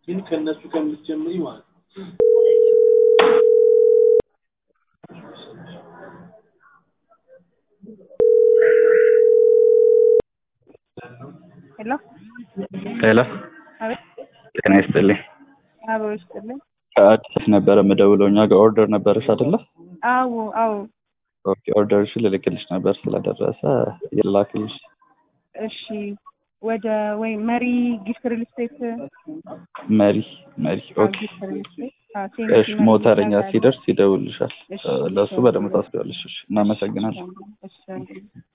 ግን ከነሱ ከምትጀምሪ ማለት ነው ሄሎ ሄሎ አቤት ጤና ይስጥልኝ አዎ ይስጥልኝ አዲስ ነበር የምደውለው እኛ ጋር ኦርደር ነበርሽ አይደለ አዎ አዎ ኦኬ ኦርደርሽ ልልክልሽ ነበር ስለደረሰ ይላክልሽ እሺ ወደ ወይ መሪ ጊፍት ሪል ስቴት መሪ ኦኬ እሺ ሞተረኛ ሲደርስ ይደውልልሻል ለሱ በደምብ ታስቢያለሽ እናመሰግናለን እሺ